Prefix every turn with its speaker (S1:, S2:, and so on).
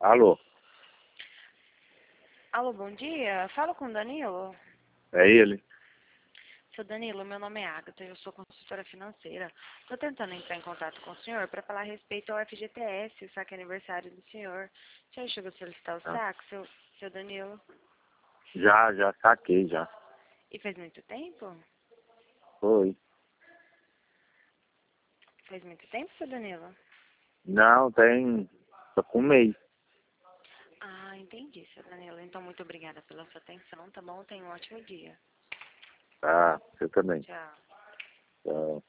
S1: Alô,
S2: Alô, bom dia. Fala com o Danilo.
S1: é ele?
S2: Seu Danilo, meu nome é Agatha, eu sou consultora financeira. Estou tentando entrar em contato com o senhor para falar a respeito ao FGTS, o saque aniversário do senhor. O senhor chegou a solicitar o
S1: Ah,
S2: saque, seu Danilo?
S1: já saquei, já.
S2: E faz muito tempo?
S1: Foi.
S2: Faz muito tempo, seu Danilo?
S1: Não, tem... Tô com um mês.
S2: Ah, entendi, seu Danilo. Então, muito obrigada pela sua atenção, tá bom? Tenha um ótimo dia.
S1: Tá, você também.
S2: Tchau.
S1: Tchau.